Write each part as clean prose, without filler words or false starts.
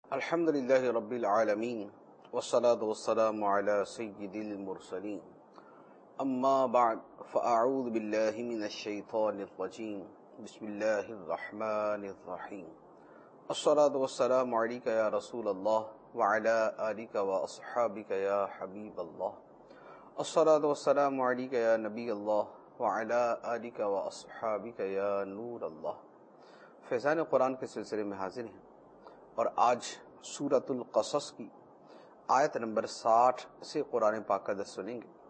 الحمد لله رب العالمين والصلاة والسلام على سيد المرسلين أما بعد فأعوذ بالله من الشيطان الرجيم بسم الله الرحمن الرحيم الصلاة والسلام عليك يا رسول الله وعلى آلك وأصحابك يا حبيب الله الصلاة والسلام عليك يا نبي الله وعلى آلك وأصحابك يا نور الله. فیضان قرآن کے سلسلے میں حاضر ہیں اور آج سورۃ القصص کی آیت نمبر 60 سے قرآن پاک کا درس سنیں گے.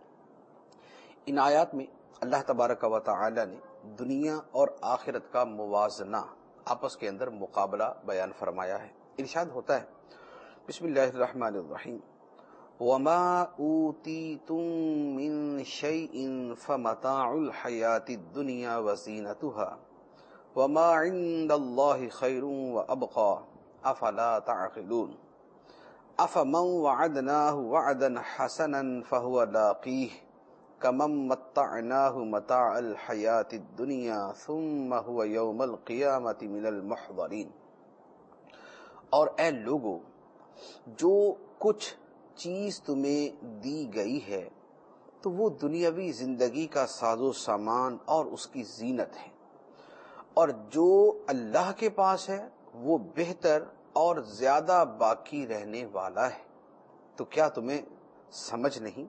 ان آیات میں اللہ تبارک و تعالی نے دنیا اور آخرت کا موازنہ، آپس کے اندر مقابلہ بیان فرمایا ہے. ارشاد ہوتا ہے بسم اللہ الرحمن الرحیم وَمَا أُوتِيتُم مِّن شَيْءٍ فَمَتَاعُ الْحَيَاةِ الدُّنْيَا وَزِينَتُهَا وَمَا عِندَ اللَّهِ خَيْرٌ وَأَبْقَىٰ أَفَلَا تَعْقِلُونَ أَفَمَن وَعَدْنَاهُ وَعْدًا حَسَنًا فَهُوَ لَاقِيهِ كَمَن مَّتَّعْنَاهُ مَتَاعَ الْحَيَاةِ الدُّنْيَا ثُمَّ هُوَ يَوْمَ الْقِيَامَةِ مِنَ الْمُحْضَرِينَ. اور اے لوگو، جو کچھ چیز تمہیں دی گئی ہے تو وہ دنیاوی زندگی کا ساز و سامان اور اس کی زینت ہے، اور جو اللہ کے پاس ہے وہ بہتر اور زیادہ باقی رہنے والا ہے. تو کیا تمہیں سمجھ نہیں؟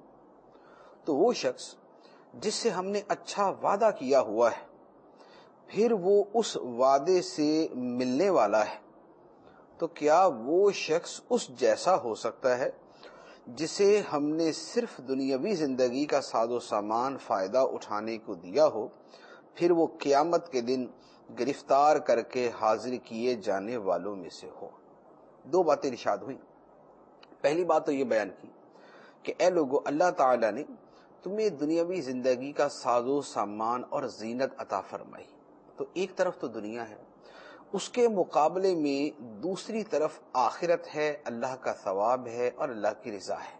تو وہ شخص جس سے ہم نے اچھا وعدہ کیا ہوا ہے پھر وہ اس وعدے سے ملنے والا ہے، تو کیا وہ شخص اس جیسا ہو سکتا ہے جسے ہم نے صرف دنیاوی زندگی کا ساز و سامان فائدہ اٹھانے کو دیا ہو، پھر وہ قیامت کے دن گرفتار کر کے حاضر کیے جانے والوں میں سے ہو. دو باتیں ارشاد ہوئیں. پہلی بات تو یہ بیان کی کہ اے لوگو، اللہ تعالی نے تمہیں دنیاوی زندگی کا ساز و سامان اور زینت عطا فرمائی. تو ایک طرف تو دنیا ہے، اس کے مقابلے میں دوسری طرف آخرت ہے، اللہ کا ثواب ہے اور اللہ کی رضا ہے.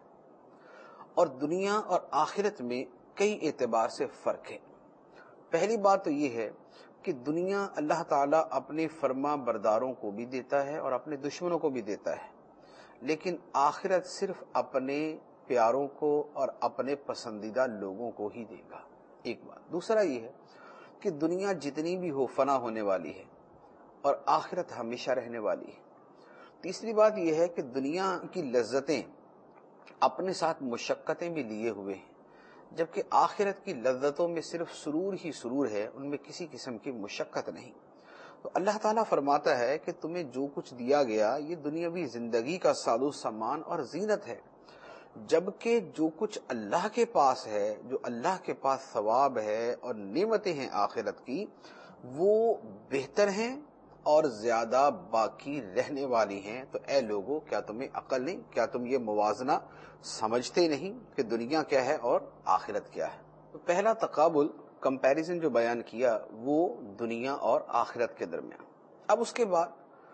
اور دنیا اور آخرت میں کئی اعتبار سے فرق ہے. پہلی بات تو یہ ہے کہ دنیا اللہ تعالیٰ اپنے فرما برداروں کو بھی دیتا ہے اور اپنے دشمنوں کو بھی دیتا ہے، لیکن آخرت صرف اپنے پیاروں کو اور اپنے پسندیدہ لوگوں کو ہی دے گا. ایک بات. دوسرا یہ ہے کہ دنیا جتنی بھی ہو فنا ہونے والی ہے اور آخرت ہمیشہ رہنے والی ہے. تیسری بات یہ ہے کہ دنیا کی لذتیں اپنے ساتھ مشقتیں بھی لیے ہوئے ہیں، جبکہ آخرت کی لذتوں میں صرف سرور ہی سرور ہے، ان میں کسی قسم کی مشقت نہیں. تو اللہ تعالیٰ فرماتا ہے کہ تمہیں جو کچھ دیا گیا یہ دنیاوی زندگی کا ساز و سامان اور زینت ہے، جبکہ جو کچھ اللہ کے پاس ہے، جو اللہ کے پاس ثواب ہے اور نعمتیں ہیں آخرت کی، وہ بہتر ہیں اور زیادہ باقی رہنے والی ہیں. تو اے لوگو، کیا تمہیں عقل نہیں؟ کیا تم یہ موازنہ سمجھتے نہیں کہ دنیا کیا ہے اور آخرت کیا ہے؟ تو پہلا تقابل، کمپیریزن جو بیان کیا وہ دنیا اور آخرت کے درمیان. اب اس کے بعد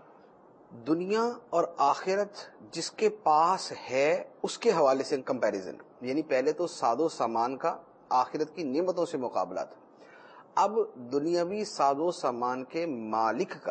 دنیا اور آخرت جس کے پاس ہے اس کے حوالے سے کمپیریزن، یعنی پہلے تو ساز و سامان کا آخرت کی نعمتوں سے مقابلہ تھا. اب دنیاوی ساز و سامان کے مالک کا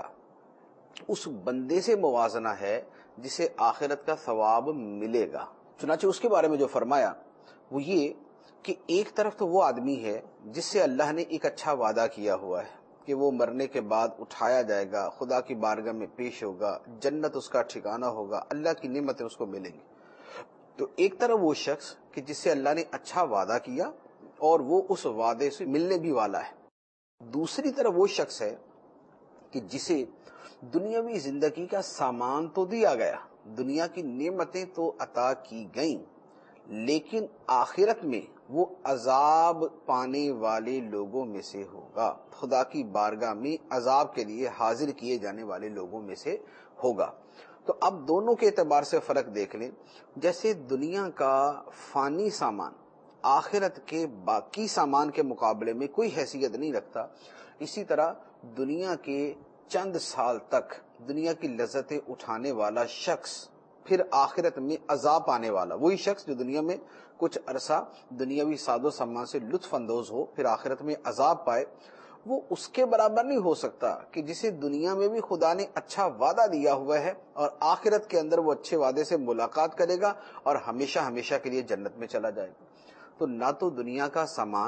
اس بندے سے موازنہ ہے جسے آخرت کا ثواب ملے گا. چنانچہ اس کے بارے میں جو فرمایا وہ یہ کہ ایک طرف تو وہ آدمی ہے جس سے اللہ نے ایک اچھا وعدہ کیا ہوا ہے کہ وہ مرنے کے بعد اٹھایا جائے گا، خدا کی بارگاہ میں پیش ہوگا، جنت اس کا ٹھکانہ ہوگا، اللہ کی نعمتیں اس کو ملیں گی. تو ایک طرف وہ شخص کہ جس سے اللہ نے اچھا وعدہ کیا اور وہ اس وعدے سے ملنے بھی والا ہے. دوسری طرف وہ شخص ہے کہ جسے دنیاوی زندگی کا سامان تو دیا گیا، دنیا کی نعمتیں تو عطا کی گئیں، لیکن آخرت میں وہ عذاب پانے والے لوگوں میں سے ہوگا، خدا کی بارگاہ میں عذاب کے لیے حاضر کیے جانے والے لوگوں میں سے ہوگا. تو اب دونوں کے اعتبار سے فرق دیکھ لیں. جیسے دنیا کا فانی سامان آخرت کے باقی سامان کے مقابلے میں کوئی حیثیت نہیں رکھتا، اسی طرح دنیا کے چند سال تک دنیا کی لذتیں اٹھانے والا شخص پھر آخرت میں عذاب پانے والا، وہی شخص جو دنیا میں کچھ عرصہ دنیاوی ساز و سامان سے لطف اندوز ہو پھر آخرت میں عذاب پائے، وہ اس کے برابر نہیں ہو سکتا کہ جسے دنیا میں بھی خدا نے اچھا وعدہ دیا ہوا ہے اور آخرت کے اندر وہ اچھے وعدے سے ملاقات کرے گا اور ہمیشہ ہمیشہ کے لیے جنت میں چلا جائے گا۔ تو نہ تو دنیا کا سامان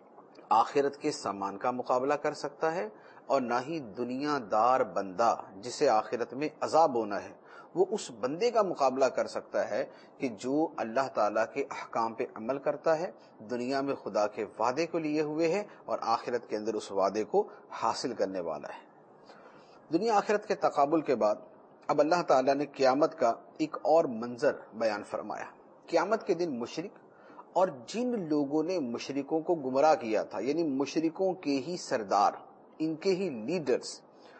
آخرت کے سامان کا مقابلہ کر سکتا ہے، اور نہ ہی دنیا دار بندہ جسے آخرت میں عذاب ہونا ہے وہ اس بندے کا مقابلہ کر سکتا ہے کہ جو اللہ تعالیٰ کے احکام پہ عمل کرتا ہے، دنیا میں خدا کے وعدے کو لیے ہوئے ہے اور آخرت کے اندر اس وعدے کو حاصل کرنے والا ہے۔ دنیا آخرت کے تقابل کے بعد اب اللہ تعالیٰ نے قیامت کا ایک اور منظر بیان فرمایا۔ قیامت کے دن مشرک اور جن لوگوں نے مشرکوں کو گمراہ کیا تھا، یعنی مشرکوں کے ہی سردار، ان کے ہی لیڈرز،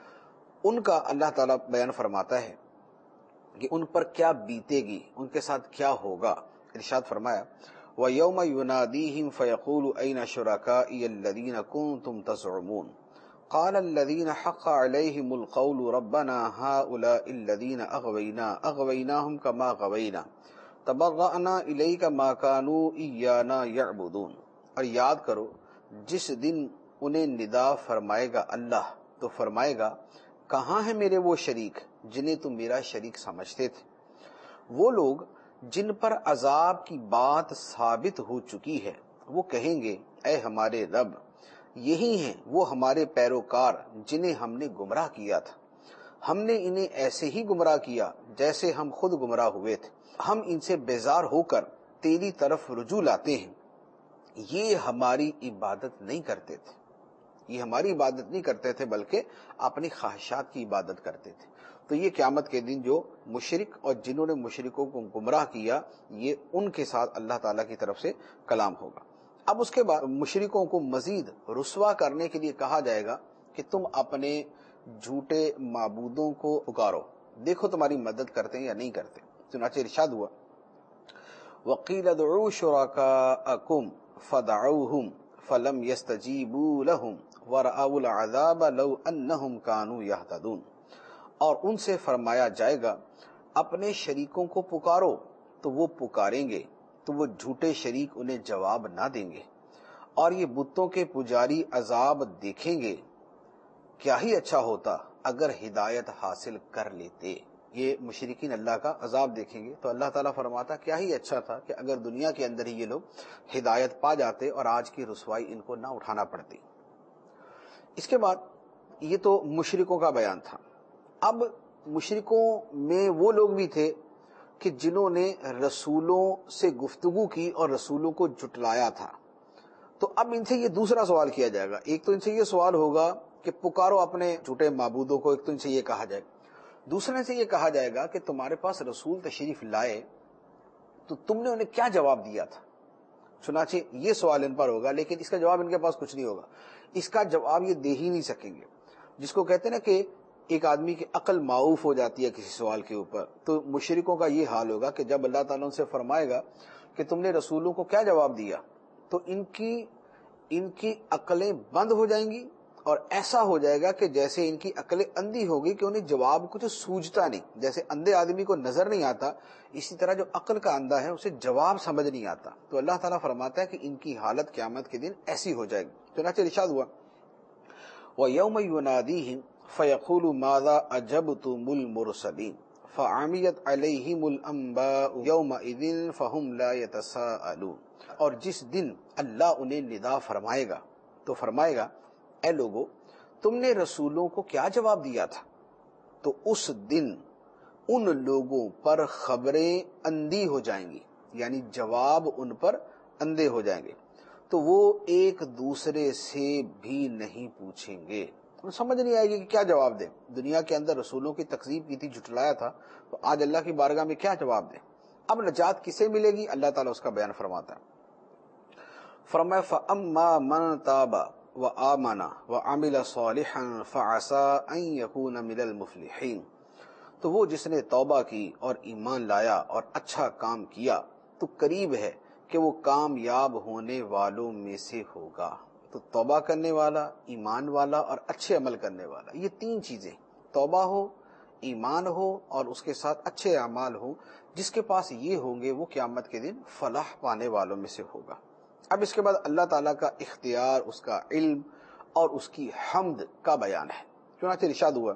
ان کا اللہ تعالیٰ بیان فرماتا ہے کہ ان پر کیا بیتے گی، ان کے ساتھ کیا ہوگا۔ ارشاد فرمایا وَيَوْمَ يُنَادِيهِمْ فَيَقُولُ أَيْنَ شُرَكَائِيَ الَّذِينَ كُنتُمْ تَزْعُمُونَ قَالَ الَّذِينَ حَقَّ عَلَيْهِمُ الْقَوْلُ رَبَّنَا هَؤُلَاءِ الَّذِينَ أَغْوَيْنَاهُمْ كَمَا غَوَيْنَا تَبَرَّأْنَا إِلَيْكَ مَا كَانُوا إِيَّانَا يَعْبُدُونَ۔ اور یاد کرو جس دن انہیں ندا فرمائے گا اللہ، تو فرمائے گا کہاں ہیں میرے وہ شریک جنہیں تم میرا شریک سمجھتے تھے۔ وہ لوگ جن پر عذاب کی بات ثابت ہو چکی ہے وہ کہیں گے اے ہمارے رب، یہی ہیں وہ ہمارے پیروکار جنہیں ہم نے گمراہ کیا تھا، ہم نے انہیں ایسے ہی گمراہ کیا جیسے ہم خود گمراہ ہوئے تھے، ہم ان سے بیزار ہو کر تیری طرف رجوع لاتے ہیں، یہ ہماری عبادت نہیں کرتے تھے، یہ ہماری عبادت نہیں کرتے تھے بلکہ اپنی خواہشات کی عبادت کرتے تھے۔ تو یہ قیامت کے دن جو مشرک اور جنہوں نے مشرکوں کو گمراہ کیا، یہ ان کے ساتھ اللہ تعالیٰ کی طرف سے کلام ہوگا۔ اب اس کے بعد مشرکوں کو مزید رسوا کرنے کے لیے کہا جائے گا کہ تم اپنے جھوٹے معبودوں کو پکارو، دیکھو تمہاری مدد کرتے ہیں یا نہیں کرتے۔ چنانچہ ارشاد ہوا وَقِيلَ ادْعُوا شُرَكَاءَكُمْ فَدَعَوْهُمْ فَلَمْ يَسْتَجِيبُوا لَهُمْ وَرَأَوُا الْعَذَابَ لَوْ أَنَّهُمْ كَانُوا يَهْتَدُونَ۔ اور ان سے فرمایا جائے گا اپنے شریکوں کو پکارو، تو وہ پکاریں گے تو وہ جھوٹے شریک انہیں جواب نہ دیں گے، اور یہ بتوں کے پجاری عذاب دیکھیں گے، کیا ہی اچھا ہوتا اگر ہدایت حاصل کر لیتے۔ یہ مشرکین اللہ کا عذاب دیکھیں گے تو اللہ تعالیٰ فرماتا کیا ہی اچھا تھا کہ اگر دنیا کے اندر ہی یہ لوگ ہدایت پا جاتے اور آج کی رسوائی ان کو نہ اٹھانا پڑتی۔ اس کے بعد یہ تو مشرکوں کا بیان تھا۔ اب مشرکوں میں وہ لوگ بھی تھے کہ جنہوں نے رسولوں سے گفتگو کی اور رسولوں کو جھٹلایا تھا، تو اب ان سے یہ دوسرا سوال کیا جائے گا۔ ایک تو ان سے یہ سوال ہوگا کہ پکارو اپنے جھوٹے معبودوں کو، ایک تو ان سے یہ کہا جائے گا۔ دوسرے سے یہ کہا جائے گا کہ تمہارے پاس رسول تشریف لائے تو تم نے انہیں کیا جواب دیا تھا۔ چنانچہ یہ سوال ان پر ہوگا، لیکن اس کا جواب ان کے پاس کچھ نہیں ہوگا، اس کا جواب یہ دے ہی نہیں سکیں گے۔ جس کو کہتے ہیں نا کہ ایک آدمی کی عقل معاوف ہو جاتی ہے کسی سوال کے اوپر، تو مشرکوں کا یہ حال ہوگا کہ جب اللہ تعالیٰ ان سے فرمائے گا کہ تم نے رسولوں کو کیا جواب دیا، تو ان کی عقلیں بند ہو جائیں گی، اور ایسا ہو جائے گا کہ جیسے ان کی عقلیں اندھی ہوگی کہ انہیں جواب کچھ سوجتا نہیں۔ جیسے اندھے آدمی کو نظر نہیں آتا، اسی طرح جو عقل کا اندھا ہے اسے جواب سمجھ نہیں آتا۔ تو اللہ تعالیٰ فرماتا ہے کہ ان کی حالت قیامت کے دن ایسی ہو جائے گی۔ چنانچہ ارشاد ہوا وَيَوْمَ يُنَادِيهِمْ فَيَقُولُ مَاذَا أَجَبْتُمُ الْمُرْسَلِينَ فَعَمِيَتْ عَلَيْهِمُ الْأَنبَاءُ يَوْمَئِذٍ فَهُمْ لَا يَتَسَاءَلُونَ۔ اور جس دن اللہ انہیں ندا فرمائے گا تو فرمائے گا اے لوگو تم نے رسولوں کو کیا جواب دیا تھا، تو اس دن ان لوگوں پر خبریں اندھی ہو جائیں گی، یعنی جواب ان پر اندھے ہو جائیں گے، تو وہ ایک دوسرے سے بھی نہیں پوچھیں گے۔ سمجھ نہیں آئے گی کہ کیا جواب دیں۔ دنیا کے اندر رسولوں کی تکذیب کی تھی، جھٹلایا تھا، تو آج اللہ کی بارگاہ میں کیا جواب دیں۔ اب نجات کسے ملے گی، اللہ تعالیٰ اس کا بیان فرماتا ہے۔ فرمایا فَأَمَّا مَنْ تَابَ وَآمَنَ وَعَمِلَ صَالِحًا فَعَسَىٰ أَن يَكُونَ مِنَ الْمُفْلِحِينَ۔ تو وہ جس نے توبہ کی اور ایمان لایا اور اچھا کام کیا تو قریب ہے کہ وہ کامیاب ہونے والوں میں سے ہوگا۔ تو توبہ کرنے والا، ایمان والا اور اچھے عمل کرنے والا، یہ تین چیزیں، توبہ ہو، ایمان ہو اور اس کے ساتھ اچھے اعمال ہو، جس کے پاس یہ ہوں گے وہ قیامت کے دن فلاح پانے والوں میں سے ہوگا۔ اب اس کے بعد اللہ تعالیٰ کا اختیار، اس کا علم اور اس کی حمد کا بیان ہے۔ چنانچہ ارشاد ہوا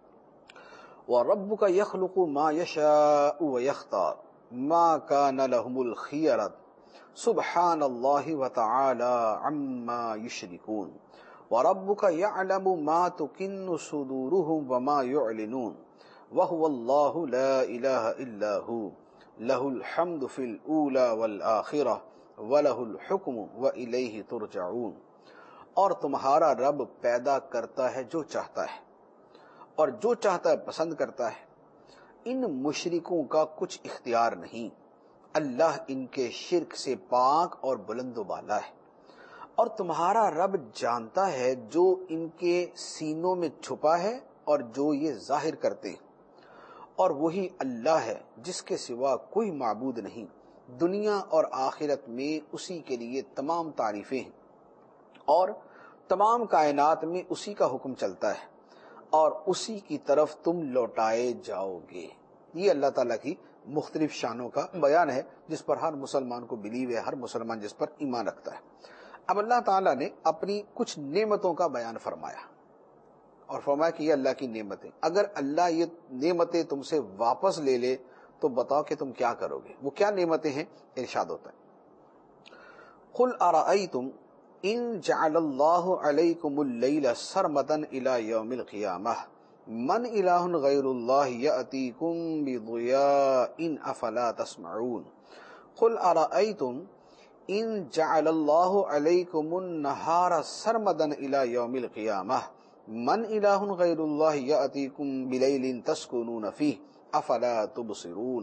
وَرَبُّكَ يَخْلُقُ مَا يَشَاءُ وَيَخْتَارُ مَا كَانَ لَهُمُ الْخِيَرَةُ سُبْحَانَ اللَّهِ وَتَعَالَى عَمَّا يُشْرِكُونَ وَرَبُّكَ يَعْلَمُ مَا تُكِنُّ صُدُورُهُمْ وَمَا يُعْلِنُونَ وَهُوَ اللَّهُ لَا إِلَهَ إِلَّا هُوَ لَهُ الْحَمْدُ فِي الْأُولَى وَالْآخِرَةِ وَلَهُ الْحُكْمُ وَإِلَيْهِ تُرْجَعُونَ۔ اور تمہارا رب پیدا کرتا ہے جو چاہتا ہے اور جو چاہتا ہے پسند کرتا ہے، ان مشرکوں کا کچھ اختیار نہیں، اللہ ان کے شرک سے پاک اور بلند و بالا ہے۔ اور تمہارا رب جانتا ہے جو ان کے سینوں میں چھپا ہے اور جو یہ ظاہر کرتے ہیں، اور وہی اللہ ہے جس کے سوا کوئی معبود نہیں، دنیا اور آخرت میں اسی کے لیے تمام تعریفیں ہیں، اور تمام کائنات میں اسی کا حکم چلتا ہے اور اسی کی طرف تم لوٹائے جاؤ گے۔ یہ اللہ تعالیٰ کی مختلف شانوں کا بیان ہے جس پر ہر مسلمان کو بلیو ہے، ہر مسلمان جس پر ایمان رکھتا ہے۔ اب اللہ تعالیٰ نے اپنی کچھ نعمتوں کا بیان فرمایا اور فرمایا کہ یہ اللہ کی نعمتیں، اگر اللہ یہ نعمتیں تم سے واپس لے لے تو بتاؤ کہ تم کیا کرو گے۔ وہ کیا نعمتیں ہیں؟ ارشاد ہوتا ہے قُلْ أَرَأَيْتُمْ إِن جَعَلَ اللَّهُ عَلَيْكُمُ اللَّيْلَ سَرْمَدًا إِلَى يَوْمِ الْقِيَامَةِ مَنْ إِلَٰهٌ غَيْرُ اللَّهِ يَأْتِيكُمْ بِضِيَاءٍ أَفَلَا تَسْمَعُونَ قُلْ أَرَأَيْتُمْ إِن جَعَلَ اللَّهُ عَلَيْكُمُ النَّهَارَ سَرْمَدًا إِلَى يَوْمِ الْقِيَامَةِ مَنْ إِلَٰهٌ غَيْرُ اللَّهِ يَأْتِيكُمْ بِلَيْلٍ تَسْكُنُونَ فِيهِ أَفَلَا تُبْصِرُونَ۔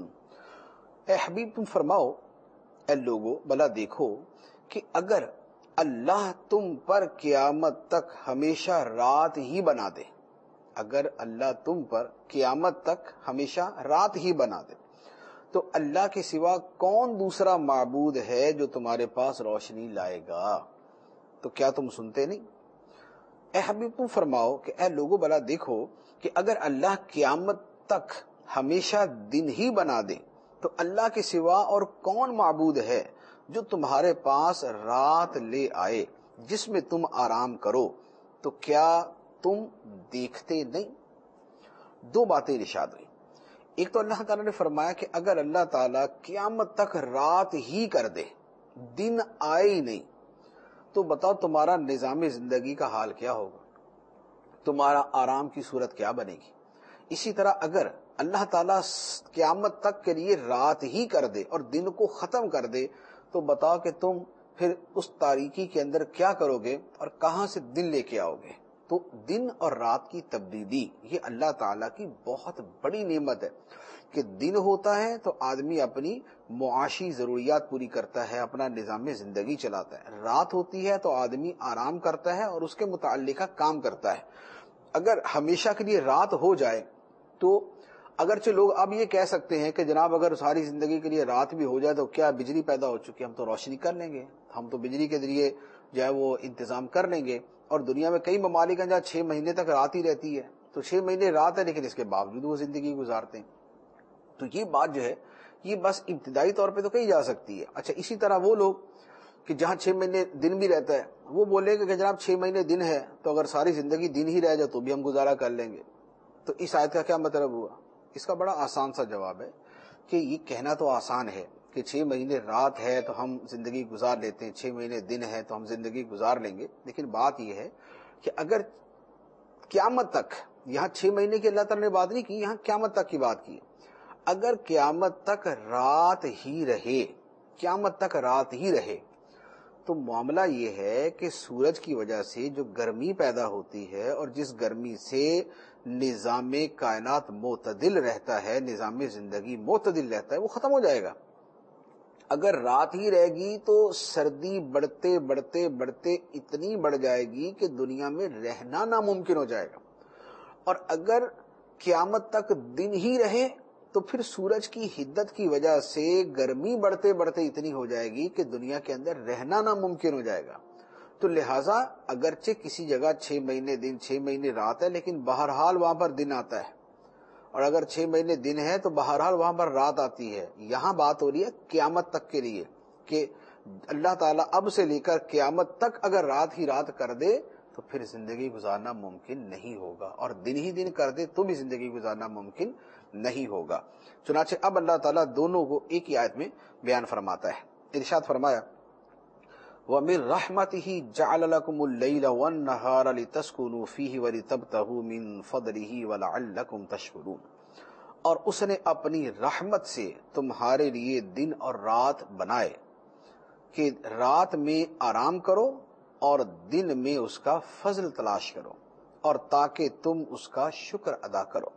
اے حبیب تم فرماؤ، اے لوگو بلا دیکھو کہ اگر اللہ تم پر قیامت تک ہمیشہ رات ہی بنا دے، اگر اللہ تم پر قیامت تک ہمیشہ رات ہی بنا دے تو اللہ کے سوا کون دوسرا معبود ہے جو تمہارے پاس روشنی لائے گا؟ تو کیا تم سنتے نہیں؟ اے حبیب تم فرماؤ کہ اے لوگو بلا دیکھو کہ اگر اللہ قیامت تک ہمیشہ دن ہی بنا دے تو اللہ کے سوا اور کون معبود ہے جو تمہارے پاس رات لے آئے جس میں تم آرام کرو، تو کیا تم دیکھتے نہیں؟ دو باتیں ارشاد ہوئی۔ ایک تو اللہ تعالیٰ نے فرمایا کہ اگر اللہ تعالیٰ قیامت تک رات ہی کر دے، دن آئے ہی نہیں، تو بتاؤ تمہارا نظام زندگی کا حال کیا ہوگا، تمہارا آرام کی صورت کیا بنے گی۔ اسی طرح اگر اللہ تعالیٰ قیامت تک کے لیے رات ہی کر دے اور دن کو ختم کر دے تو بتاؤ کہ تم پھر اس تاریکی کے اندر کیا کرو گے اور کہاں سے دن لے کے آؤ گے۔ تو دن اور رات کی تبدیلی یہ اللہ تعالیٰ کی بہت بڑی نعمت ہے کہ دن ہوتا ہے تو آدمی اپنی معاشی ضروریات پوری کرتا ہے، اپنا نظام زندگی چلاتا ہے، رات ہوتی ہے تو آدمی آرام کرتا ہے اور اس کے متعلقہ کام کرتا ہے۔ اگر ہمیشہ کے لیے رات ہو جائے تو اگرچہ لوگ اب یہ کہہ سکتے ہیں کہ جناب اگر ساری زندگی کے لیے رات بھی ہو جائے تو کیا بجلی پیدا ہو چکی ہے، ہم تو روشنی کر لیں گے، ہم تو بجلی کے ذریعے جو ہے وہ انتظام کر لیں گے۔ اور دنیا میں کئی ممالک ہیں جہاں 6 مہینے تک رات ہی رہتی ہے، تو 6 مہینے رات ہے لیکن اس کے باوجود وہ زندگی گزارتے ہیں۔ تو یہ بات جو ہے یہ بس ابتدائی طور پہ تو کہی جا سکتی ہے۔ اچھا اسی طرح وہ لوگ کہ جہاں 6 مہینے دن بھی رہتا ہے وہ بولے گا کہ جناب 6 مہینے دن ہے تو اگر ساری زندگی دن ہی رہ جائے تو بھی ہم گزارا کر لیں گے۔ تو اس آیت کا کیا مطلب ہوا؟ اس کا بڑا آسان سا جواب ہے کہ یہ کہنا تو آسان ہے کہ 6 مہینے رات ہے تو ہم زندگی گزار لیتے ہیں، 6 مہینے دن ہے تو ہم زندگی گزار لیں گے، لیکن بات یہ ہے کہ اگر قیامت تک، یہاں 6 مہینے کی اللہ تعالیٰ نے بات نہیں کی، یہاں قیامت تک کی بات کی، اگر قیامت تک رات ہی رہے، قیامت تک رات ہی رہے تو معاملہ یہ ہے کہ سورج کی وجہ سے جو گرمی پیدا ہوتی ہے اور جس گرمی سے نظام کائنات معتدل رہتا ہے، نظام زندگی معتدل رہتا ہے، وہ ختم ہو جائے گا۔ اگر رات ہی رہے گی تو سردی بڑھتے بڑھتے بڑھتے اتنی بڑھ جائے گی کہ دنیا میں رہنا ناممکن ہو جائے گا، اور اگر قیامت تک دن ہی رہے تو پھر سورج کی حدت کی وجہ سے گرمی بڑھتے بڑھتے اتنی ہو جائے گی کہ دنیا کے اندر رہنا ناممکن ہو جائے گا۔ تو لہٰذا اگرچہ کسی جگہ 6 مہینے دن 6 مہینے رات ہے لیکن بہرحال وہاں پر دن آتا ہے، اور اگر 6 مہینے دن ہے تو بہرحال وہاں پر رات آتی ہے۔ یہاں بات ہو رہی ہے قیامت تک کے لیے کہ اللہ تعالیٰ اب سے لے کر قیامت تک اگر رات ہی رات کر دے تو پھر زندگی گزارنا ممکن نہیں ہوگا، اور دن ہی دن کر دے تو بھی زندگی گزارنا ممکن نہیں ہوگا۔ چنانچہ اب اللہ تعالیٰ دونوں کو ایک ہی آیت میں بیان فرماتا ہے۔ ارشاد فرمایا وَمِن رَحْمَتِهِ جَعَلَ لَكُمُ اللَّيْلَ وَالنَّهَارَ لِتَسْكُنُوا فِيهِ وَلِتَبْتَغُوا مِن فَضْلِهِ وَلَعَلَّكُمْ تَشْكُرُونَ، اور اس نے اپنی رحمت سے تمہارے لیے دن اور رات بنائے کہ رات میں آرام کرو اور دن میں اس کا فضل تلاش کرو، اور تاکہ تم اس کا شکر ادا کرو۔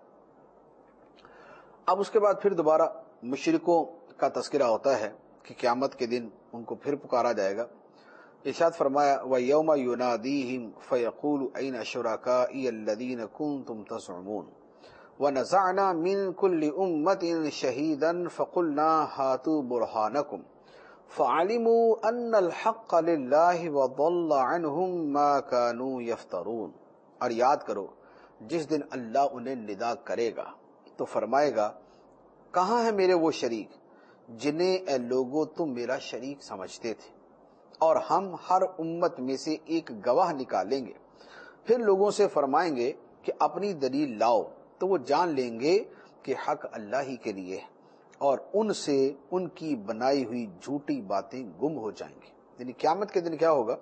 اب اس کے بعد پھر دوبارہ مشرکوں کا تذکرہ ہوتا ہے کہ قیامت کے دن ان کو پھر پکارا جائے گا۔ ارشاد فرمایا وَيَوْمَ يُنَادِيهِمْ فَيَقُولُ أَيْنَ شُرَكَائِيَ الَّذِينَ كُنتُمْ تَزْعُمُونَ وَنَزَعْنَا مِن كُلِّ أُمَّةٍ شَهِيدًا فَقُلْنَا هَاتُوا بُرْهَانَكُمْ فَعَلِمُوا أَنَّ الْحَقَّ لِلَّهِ وَضَلَّ عَنْهُمْ مَا كَانُوا يَفْتَرُونَ، اور یاد کرو جس دن اللہ انہیں ندا کرے گا تو فرمائے گا کہاں ہیں میرے وہ شریک جنہیں اے لوگو تم میرا شریک سمجھتے تھے، اور ہم ہر امت میں سے ایک گواہ نکالیں گے، پھر لوگوں سے فرمائیں گے کہ اپنی دلیل لاؤ، تو وہ جان لیں گے کہ حق اللہ ہی کے لیے ہے، اور ان سے ان کی بنائی ہوئی جھوٹی باتیں گم ہو جائیں گی۔ یعنی قیامت کے دن کیا ہوگا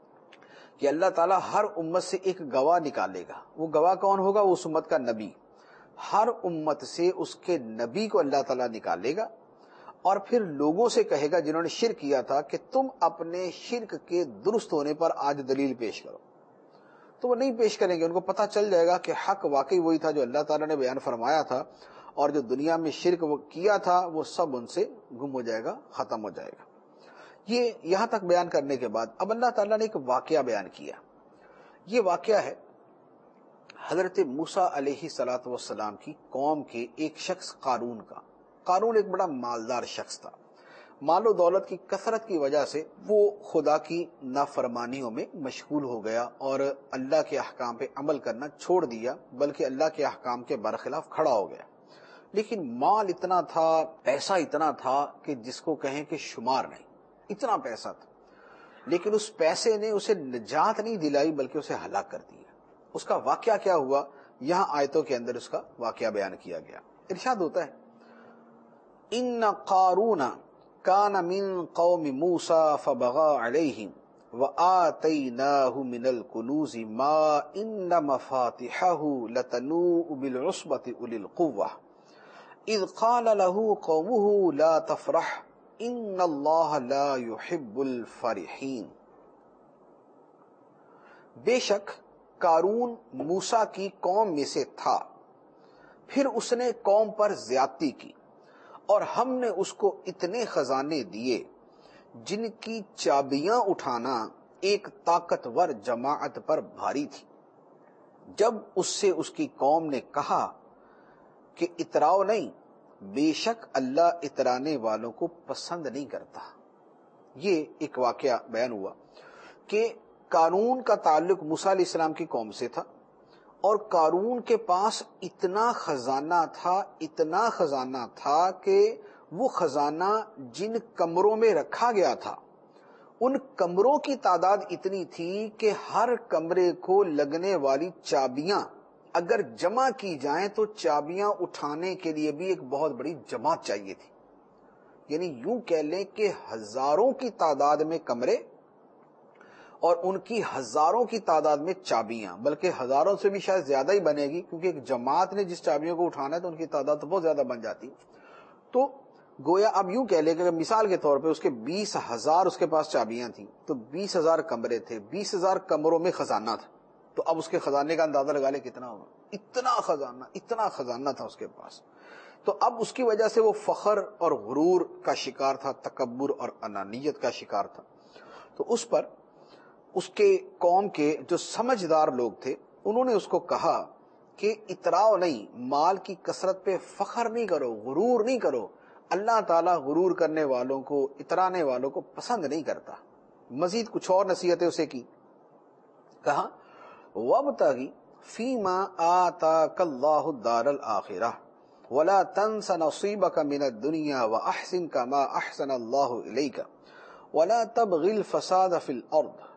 کہ اللہ تعالیٰ ہر امت سے ایک گواہ نکالے گا۔ وہ گواہ کون ہوگا؟ اس امت کا نبی۔ ہر امت سے اس کے نبی کو اللہ تعالیٰ نکالے گا، اور پھر لوگوں سے کہے گا جنہوں نے شرک کیا تھا کہ تم اپنے شرک کے درست ہونے پر آج دلیل پیش کرو، تو وہ نہیں پیش کریں گے۔ ان کو پتہ چل جائے گا کہ حق واقعی وہی تھا جو اللہ تعالیٰ نے بیان فرمایا تھا، اور جو دنیا میں شرک وہ کیا تھا وہ سب ان سے گم ہو جائے گا، ختم ہو جائے گا۔ یہ یہاں تک بیان کرنے کے بعد اب اللہ تعالیٰ نے ایک واقعہ بیان کیا۔ یہ واقعہ ہے حضرت موسیٰ علیہ السلام کی قوم کے ایک شخص قارون کا۔ قارون ایک بڑا مالدار شخص تھا۔ مال و دولت کی کثرت کی وجہ سے وہ خدا کی نافرمانیوں میں مشغول ہو گیا اور اللہ کے احکام پہ عمل کرنا چھوڑ دیا، بلکہ اللہ کے احکام کے برخلاف کھڑا ہو گیا۔ لیکن مال اتنا تھا، پیسہ اتنا تھا کہ جس کو کہیں کہ شمار نہیں، اتنا پیسہ تھا، لیکن اس پیسے نے اسے نجات نہیں دلائی بلکہ اسے ہلاک کر دیا۔ اس کا واقعہ کیا ہوا، یہاں آیتوں کے اندر اس کا واقعہ بیان کیا گیا۔ ارشاد ہوتا ہے ان قارون کان من قوم موسیٰ فبغى علیہم وآتیناہ من الکنوز ما ان مفاتحہ لتنوء بالعصبۃ اولی القوہ اذ قال له قومه لا تفرح ان اللہ لا يحب الفرحین۔ بے شک قارون موسیٰ کی قوم میں سے تھا، پھر اس نے قوم پر زیادتی کی، اور ہم نے اس کو اتنے خزانے دیے جن کی چابیاں اٹھانا ایک طاقتور جماعت پر بھاری تھی۔ جب اس سے اس کی قوم نے کہا کہ اتراؤ نہیں، بے شک اللہ اترانے والوں کو پسند نہیں کرتا۔ یہ ایک واقعہ بیان ہوا کہ قارون کا تعلق موسیٰ علیہ السلام کی قوم سے تھا، اور قارون کے پاس اتنا خزانہ تھا کہ وہ خزانہ جن کمروں میں رکھا گیا تھا ان کمروں کی تعداد اتنی تھی کہ ہر کمرے کو لگنے والی چابیاں اگر جمع کی جائیں تو چابیاں اٹھانے کے لیے بھی ایک بہت بڑی جماعت چاہیے تھی۔ یعنی یوں کہہ لیں کہ ہزاروں کی تعداد میں کمرے اور ان کی ہزاروں کی تعداد میں چابیاں، بلکہ ہزاروں سے بھی شاید زیادہ ہی بنے گی، کیونکہ ایک جماعت نے جس چابیوں کو اٹھانا ہے تو ان کی تعداد تو بہت زیادہ بن جاتی۔ تو گویا اب یوں کہہ لیں کہ مثال کے طور پہ اس کے 20,000 اس کے پاس چابیاں تھیں، تو 20,000 کمرے تھے، 20,000 کمروں میں خزانہ تھا، تو اب اس کے خزانے کا اندازہ لگا لیں کتنا ہوگا۔ اتنا خزانہ تھا اس کے پاس۔ تو اب اس کی وجہ سے وہ فخر اور غرور کا شکار تھا، تکبر اور انانیت کا شکار تھا۔ تو اس پر اس کے قوم کے جو سمجھدار لوگ تھے انہوں نے اس کو کہا کہ اتراؤ نہیں، مال کی کثرت پہ فخر نہیں کرو، غرور نہیں کرو، اللہ تعالیٰ غرور کرنے والوں کو، اترانے والوں کو پسند نہیں کرتا۔ مزید کچھ اور نصیحتیں اسے کی، کہا وَابْتَغِ فِيمَا آتَاكَ اللَّهُ الدَّارَ الْآخِرَةَ وَلَا تَنْسَ نَصِيبَكَ مِنَ الدُّنْيَا وَأَحْسِنْ كَمَا أَحْسَنَ اللَّهُ إِلَيْكَ وَلَا تَبْغِ الْفَسَادَ فِي الْأَرْضِ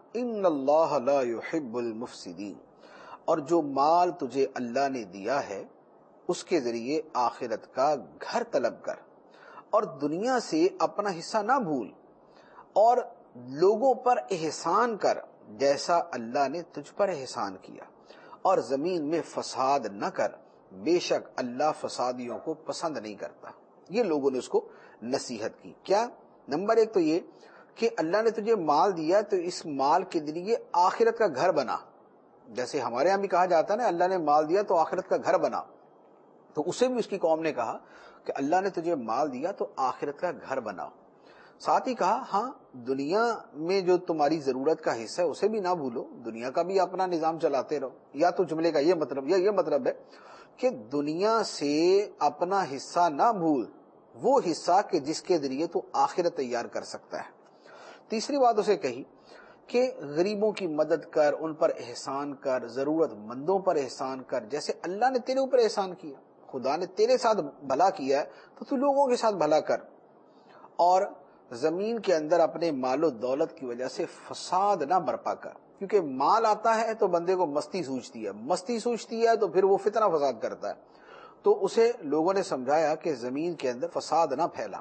ان اللہ لا يحب المفسدین، اور جو مال تجھے اللہ نے دیا ہے اس کے ذریعے آخرت کا گھر طلب کر، اور دنیا سے اپنا حصہ نہ بھول، اور لوگوں پر احسان کر جیسا اللہ نے تجھ پر احسان کیا، اور زمین میں فساد نہ کر، بے شک اللہ فسادیوں کو پسند نہیں کرتا۔ یہ لوگوں نے اس کو نصیحت کی۔ کیا؟ نمبر ایک تو یہ کہ اللہ نے تجھے مال دیا تو اس مال کے ذریعے آخرت کا گھر بنا، جیسے ہمارے یہاں بھی کہا جاتا ہے نا، اللہ نے مال دیا تو آخرت کا گھر بنا، تو اسے بھی اس کی قوم نے کہا کہ اللہ نے تجھے مال دیا تو آخرت کا گھر بناؤ۔ ساتھ ہی کہا ہاں دنیا میں جو تمہاری ضرورت کا حصہ ہے اسے بھی نہ بھولو، دنیا کا بھی اپنا نظام چلاتے رہو۔ یا تو جملے کا یہ مطلب، یا یہ مطلب ہے کہ دنیا سے اپنا حصہ نہ بھول، وہ حصہ کہ جس کے ذریعے تو آخرت تیار کر سکتا ہے۔ تیسری بات اسے کہی کہ غریبوں کی مدد کر، ان پر احسان کر، ضرورت مندوں پر احسان کر، جیسے اللہ نے تیرے اوپر احسان کیا، خدا نے تیرے ساتھ بھلا کیا ہے تو تو لوگوں کے ساتھ بھلا کر، اور زمین کے اندر اپنے مال و دولت کی وجہ سے فساد نہ برپا کر، کیونکہ مال آتا ہے تو بندے کو مستی سوچتی ہے تو پھر وہ فتنہ فساد کرتا ہے۔ تو اسے لوگوں نے سمجھایا کہ زمین کے اندر فساد نہ پھیلا۔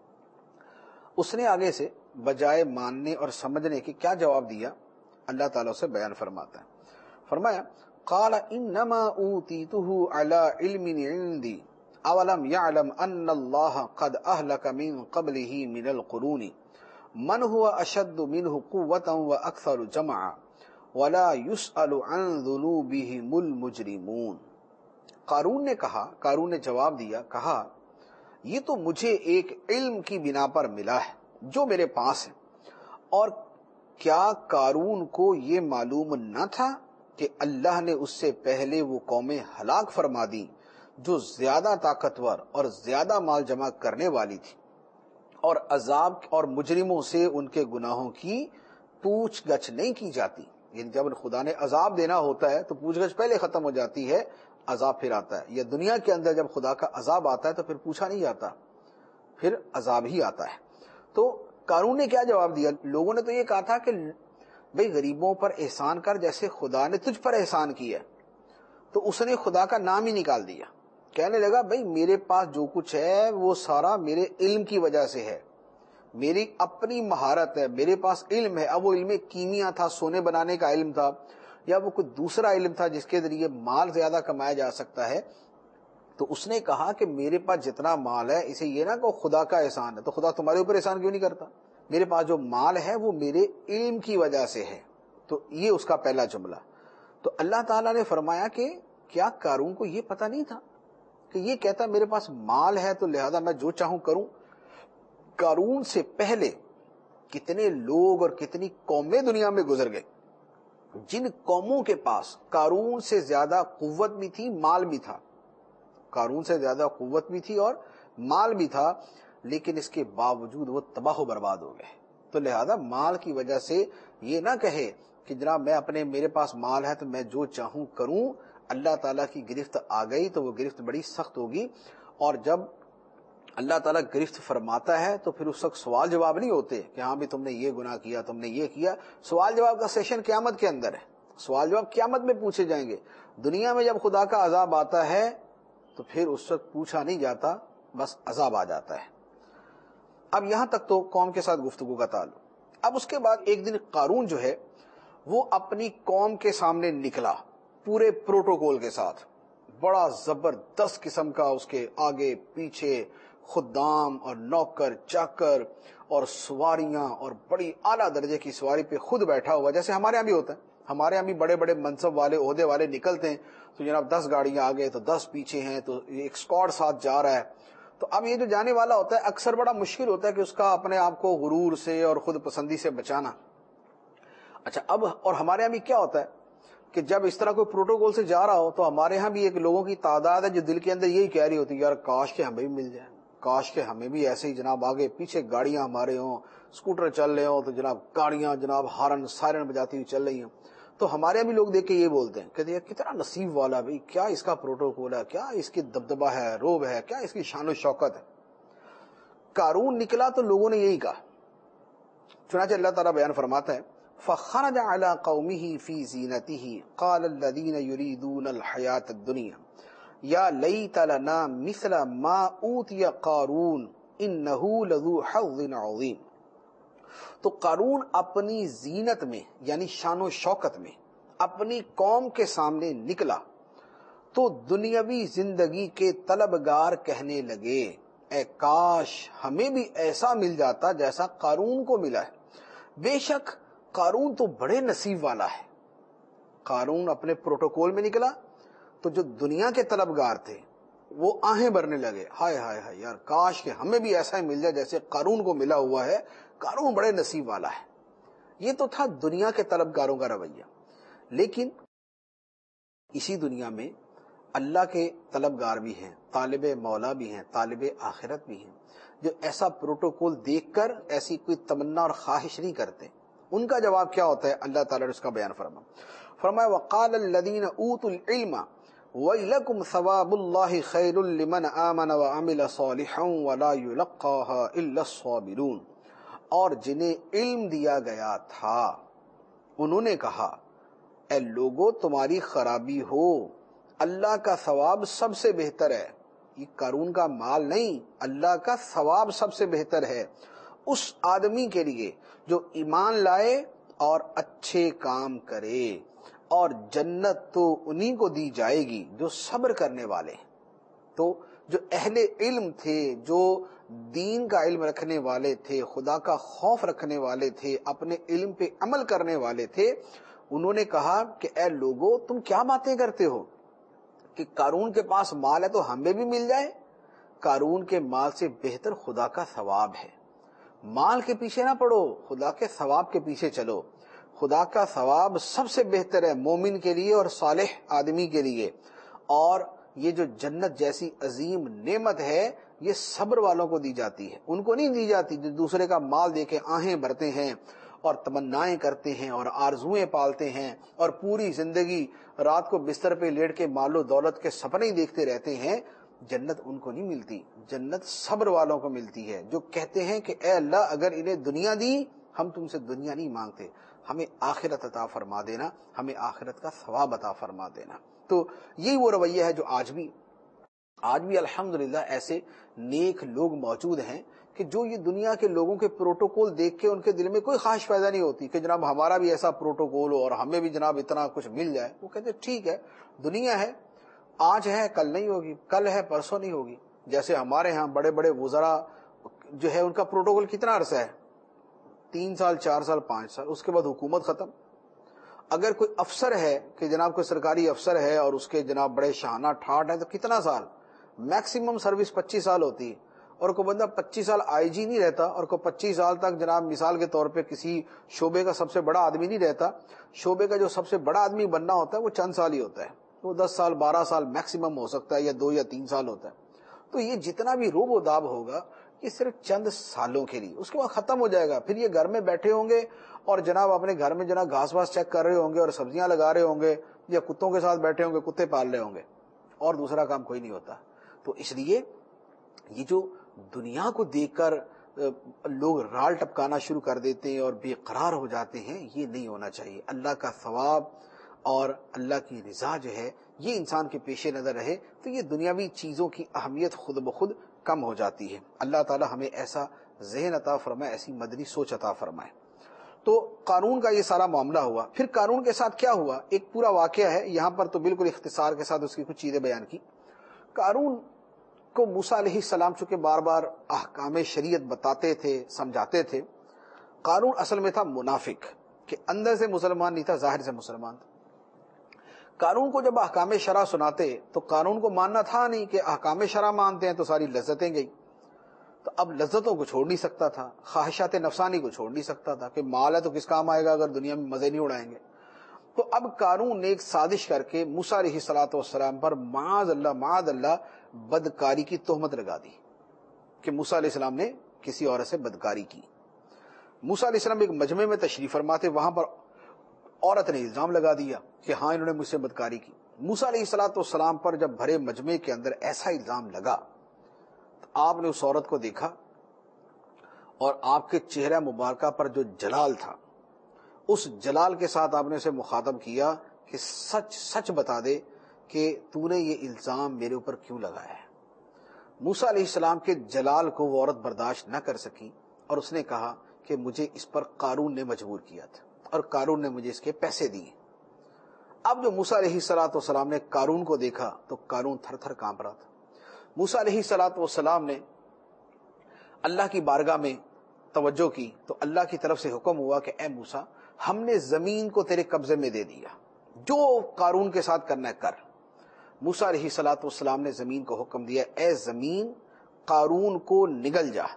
اس نے آگے سے بجائے ماننے اور سمجھنے کے کیا جواب دیا، اللہ تعالیٰ سے بیان فرماتا ہے۔ فرمایا قال انما اوتیتہ علی علم عندی اولم يعلم ان اللہ قد اہلک من قبلہ من القرون من هو اشد منہ قوة واکثر جمعا ولا يسأل عن ذنوبهم المجرمون۔ قارون نے کہا، قارون نے جواب دیا، کہا یہ تو مجھے ایک علم کی بنا پر ملا ہے جو میرے پاس ہے، اور کیا قارون کو یہ معلوم نہ تھا کہ اللہ نے اس سے پہلے وہ قومیں ہلاک فرما دیں جو زیادہ طاقتور اور زیادہ مال جمع کرنے والی تھی، اور عذاب اور مجرموں سے ان کے گناہوں کی پوچھ گچھ نہیں کی جاتی۔ یعنی جب خدا نے عذاب دینا ہوتا ہے تو پوچھ گچھ پہلے ختم ہو جاتی ہے، عذاب پھر آتا ہے۔ یا دنیا کے اندر جب خدا کا عذاب آتا ہے تو پھر پوچھا نہیں جاتا، پھر عذاب ہی آتا ہے۔ تو قارون نے کیا جواب دیا؟ لوگوں نے تو یہ کہا تھا کہ بھئی غریبوں پر احسان کر جیسے خدا نے تجھ پر احسان کیا، تو اس نے خدا کا نام ہی نکال دیا، کہنے لگا بھئی میرے پاس جو کچھ ہے وہ سارا میرے علم کی وجہ سے ہے، میری اپنی مہارت ہے، میرے پاس علم ہے۔ اب وہ علم کیمیا تھا، سونے بنانے کا علم تھا، یا وہ کوئی دوسرا علم تھا جس کے ذریعے مال زیادہ کمایا جا سکتا ہے، تو اس نے کہا کہ میرے پاس جتنا مال ہے اسے یہ نہ کہ خدا کا احسان ہے، تو خدا تمہارے اوپر احسان کیوں نہیں کرتا؟ میرے پاس جو مال ہے وہ میرے علم کی وجہ سے ہے۔ تو یہ اس کا پہلا جملہ۔ تو اللہ تعالیٰ نے فرمایا کہ کیا قارون کو یہ پتہ نہیں تھا کہ یہ کہتا میرے پاس مال ہے تو لہذا میں جو چاہوں کروں؟ قارون سے پہلے کتنے لوگ اور کتنی قومیں دنیا میں گزر گئے جن قوموں کے پاس قارون سے زیادہ قوت بھی تھی، مال بھی تھا، قارون سے زیادہ قوت بھی تھی اور مال بھی تھا، لیکن اس کے باوجود وہ تباہ و برباد ہو گئے۔ تو لہذا مال کی وجہ سے یہ نہ کہے کہ جناب میرے پاس مال ہے تو میں جو چاہوں کروں، اللہ تعالیٰ کی گرفت آ گئی تو وہ گرفت بڑی سخت ہوگی، اور جب اللہ تعالیٰ گرفت فرماتا ہے تو پھر اس وقت سوال جواب نہیں ہوتے کہ ہاں بھی تم نے یہ گناہ کیا، تم نے یہ کیا۔ سوال جواب کا سیشن قیامت کے اندر ہے، سوال جواب قیامت میں پوچھے جائیں گے۔ دنیا میں جب خدا کا عذاب آتا ہے تو پھر اس وقت پوچھا نہیں جاتا، بس عذاب آ جاتا ہے۔ اب یہاں تک تو قوم کے ساتھ گفتگو کا تعلق۔ اب اس کے بعد ایک دن قارون جو ہے وہ اپنی قوم کے سامنے نکلا پورے پروٹوکول کے ساتھ، بڑا زبردست قسم کا اس کے آگے پیچھے خدام اور نوکر چاکر اور سواریاں، اور بڑی اعلیٰ درجے کی سواری پہ خود بیٹھا ہوا، جیسے ہمارے یہاں بھی ہوتا ہے۔ ہمارے یہاں بھی بڑے بڑے منصب والے، عہدے والے نکلتے ہیں تو جناب 10 گاڑیاں آگے تو 10 پیچھے ہیں، تو ایک اسکواڈ ساتھ جا رہا ہے۔ تو اب یہ جو جانے والا ہوتا ہے اکثر بڑا مشکل ہوتا ہے کہ اس کا اپنے آپ کو غرور سے اور خود پسندی سے بچانا۔ اچھا اب اور ہمارے یہاں بھی کیا ہوتا ہے کہ جب اس طرح کوئی پروٹوکول سے جا رہا ہو تو ہمارے ہاں بھی ایک لوگوں کی تعداد ہے جو دل کے اندر یہی کہہ رہی ہوتی ہے یار کاش کہ ہمیں بھی مل جائے، کاش کہ ہمیں بھی ایسے ہی جناب آگے پیچھے گاڑیاں ہمارے ہوں، اسکوٹر چل رہے ہوں تو جناب گاڑیاں جناب ہارن سائرن بجاتی ہوئی چل رہی ہوں۔ تو ہمارے یہاں بھی لوگ دیکھ کے یہ بولتے ہیں کہ کتنا نصیب والا بھائی، کیا اس کا پروٹوکول ہے، کیا اس کی دبدبہ ہے، روب ہے، کیا اس کی شان و شوکت ہے۔ قارون نکلا تو لوگوں نے یہی کہا، چنانچہ اللہ تعالیٰ بیان فرماتا ہے فخرج على قومه في زینته قال الذين يريدون الحياة الدنيا یا لیت لنا مثل ما اوتی قارون انه لذو حظ عظیم. تو قارون اپنی زینت میں یعنی شان و شوکت میں اپنی قوم کے سامنے نکلا تو دنیاوی زندگی کے طلبگار کہنے لگے اے کاش ہمیں بھی ایسا مل جاتا جیسا قارون کو ملا ہے. بے شک قارون تو بڑے نصیب والا ہے. قارون اپنے پروٹوکول میں نکلا تو جو دنیا کے طلبگار تھے وہ آہیں بھرنے لگے ہائے ہائے ہائے یار کاش کہ ہمیں بھی ایسا ہی مل جائے جیسے قارون کو ملا ہوا ہے. قارون بڑے نصیب والا ہے. یہ تو تھا دنیا کے طلبگاروں کا رویہ. لیکن اسی دنیا میں اللہ کے طلبگار بھی ہیں, طالب مولا بھی ہیں, طالب آخرت بھی ہیں, جو ایسا پروٹوکول دیکھ کر ایسی کوئی تمنا اور خواہش نہیں کرتے. ان کا جواب کیا ہوتا ہے؟ اللہ تعالیٰ نے اس کا بیان فرمایا وقال الذین اوتوا العلم ویلکم ثواب اللہ خیر لمن آمن وعمل صالحا ولا یلقاها الا الصابرون. اور جنہیں علم دیا گیا تھا انہوں نے کہا اے لوگو تمہاری خرابی ہو, اللہ کا ثواب سب سے بہتر ہے. یہ قارون کا مال نہیں, اللہ کا ثواب سب سے بہتر ہے اس آدمی کے لیے جو ایمان لائے اور اچھے کام کرے, اور جنت تو انہی کو دی جائے گی جو صبر کرنے والے ہیں. تو جو اہل علم تھے, جو دین کا علم رکھنے والے تھے, خدا کا خوف رکھنے والے تھے, اپنے علم پہ عمل کرنے والے تھے, انہوں نے کہا کہ اے لوگو تم کیا باتیں کرتے ہو کہ قارون کے پاس مال ہے تو ہمیں بھی مل جائے. قارون کے مال سے بہتر خدا کا ثواب ہے. مال کے پیچھے نہ پڑو, خدا کے ثواب کے پیچھے چلو. خدا کا ثواب سب سے بہتر ہے مومن کے لیے اور صالح آدمی کے لیے. اور یہ جو جنت جیسی عظیم نعمت ہے یہ صبر والوں کو دی جاتی ہے, ان کو نہیں دی جاتی جو دوسرے کا مال دے کے آہیں بھرتے ہیں اور تمنائیں کرتے ہیں اور آرزویں پالتے ہیں اور پوری زندگی رات کو بستر پہ لیٹ کے مال و دولت کے سپنے ہی دیکھتے رہتے ہیں. جنت ان کو نہیں ملتی, جنت صبر والوں کو ملتی ہے جو کہتے ہیں کہ اے اللہ اگر انہیں دنیا دی ہم تم سے دنیا نہیں مانگتے, ہمیں آخرت عطا فرما دینا, ہمیں آخرت کا ثواب عطا فرما دینا. تو یہی وہ رویہ ہے جو آج بھی الحمدللہ ایسے نیک لوگ موجود ہیں کہ جو یہ دنیا کے لوگوں کے پروٹوکول دیکھ کے ان کے دل میں کوئی خواہش پیدا نہیں ہوتی کہ جناب ہمارا بھی ایسا پروٹوکول ہو اور ہمیں بھی جناب اتنا کچھ مل جائے. وہ کہتے ٹھیک ہے دنیا ہے, آج ہے کل نہیں ہوگی, کل ہے پرسوں نہیں ہوگی. جیسے ہمارے ہاں بڑے بڑے وزراء جو ہے ان کا پروٹوکول کتنا عرصہ ہے, 3 سال 4 سال 5 سال, اس کے بعد حکومت ختم. اگر کوئی افسر ہے کہ جناب کوئی سرکاری افسر ہے اور اس کے جناب بڑے شانہ ٹھاٹ ہے تو کتنا سال, میکسیمم سروس 25 سال ہوتی ہے. اور کوئی بندہ 25 سال آئی جی نہیں رہتا اور کوئی 25 سال تک جناب مثال کے طور پہ کسی شعبے کا سب سے بڑا آدمی نہیں رہتا. شعبے کا جو سب سے بڑا آدمی بننا ہوتا ہے وہ چند سال ہی ہوتا ہے, وہ 10 سال 12 سال میکسیمم ہو سکتا ہے, یا 2 یا 3 سال ہوتا ہے. تو یہ جتنا بھی روب و داب ہوگا یہ صرف چند سالوں کے لیے, اس کے بعد ختم ہو جائے گا. پھر یہ گھر میں بیٹھے ہوں گے اور جناب اپنے گھر میں جناب گھاس واس چیک کر رہے ہوں گے اور سبزیاں لگا رہے ہوں گے, یا کتوں کے ساتھ بیٹھے ہوں گے, کتے پال رہے ہوں گے, اور دوسرا کام کوئی نہیں ہوتا. تو اس لیے یہ جو دنیا کو دیکھ کر لوگ رال ٹپکانا شروع کر دیتے ہیں اور بے قرار ہو جاتے ہیں, یہ نہیں ہونا چاہیے. اللہ کا ثواب اور اللہ کی رضا جو ہے یہ انسان کے پیش نظر رہے تو یہ دنیاوی چیزوں کی اہمیت خود بخود کم ہو جاتی ہے. اللہ تعالی ہمیں ایسا ذہن عطا فرمائے, ایسی مدنی سوچ عطا فرمائے. تو قارون کا یہ سارا معاملہ ہوا. پھر قارون کے ساتھ کیا ہوا, ایک پورا واقعہ ہے یہاں پر, تو بالکل اختصار کے ساتھ اس کی کچھ چیزیں بیان کی. قارون کو موسیٰ علیہ السلام چونکہ بار بار احکام شریعت بتاتے تھے, سمجھاتے تھے. قارون اصل میں تھا منافق, کہ اندر سے مسلمان نہیں تھا, ظاہر سے مسلمان تھا. قارون کو جب احکام شرع سناتے تو قارون کو ماننا تھا نہیں کہ احکام شرع مانتے ہیں تو ساری لذتیں گئی. تو اب لذتوں کو چھوڑ نہیں سکتا تھا, خواہشات نفسانی کو چھوڑ نہیں سکتا تھا, کہ مال ہے تو کس کام آئے گا اگر دنیا میں مزے نہیں اڑائیں گے. تو اب قارون نے ایک سازش کر کے موسیٰ علیہ السلام پر معاذ اللہ بدکاری کی تہمت لگا دی, کہ موسیٰ علیہ السلام نے کسی عورت سے بدکاری کی. موسیٰ علیہ السلام ایک مجمع میں تشریف فرماتے, وہاں پر عورت نے الزام لگا دیا کہ ہاں انہوں نے مجھ سے بدکاری کی. موسیٰ علیہ السلام پر جب بھرے مجمع کے اندر ایسا الزام لگا تو آپ نے اس عورت کو دیکھا اور آپ کے چہرہ مبارکہ پر جو جلال تھا اس جلال کے ساتھ آپ نے اسے مخاطب کیا کہ سچ سچ بتا دے کہ تو نے یہ الزام میرے اوپر کیوں لگایا ہے۔ موسیٰ علیہ السلام کے جلال کو وہ عورت برداشت نہ کر سکی اور اس نے کہا کہ مجھے اس پر قارون نے مجبور کیا تھا اور قارون نے مجھے اس کے پیسے دیے۔ اب جو موسیٰ علیہ السلام نے قارون کو دیکھا تو قارون تھر تھر کانپ رہا تھا۔ موسیٰ علیہ السلام نے اللہ کی بارگاہ میں توجہ کی تو اللہ کی طرف سے حکم ہوا کہ اے موسیٰ، ہم نے زمین کو تیرے قبضے میں دے دیا، جو قارون کے ساتھ کرنا ہے کر۔ موسیٰ علیہ السلام نے زمین کو حکم دیا، اے زمین قارون کو نگل جا۔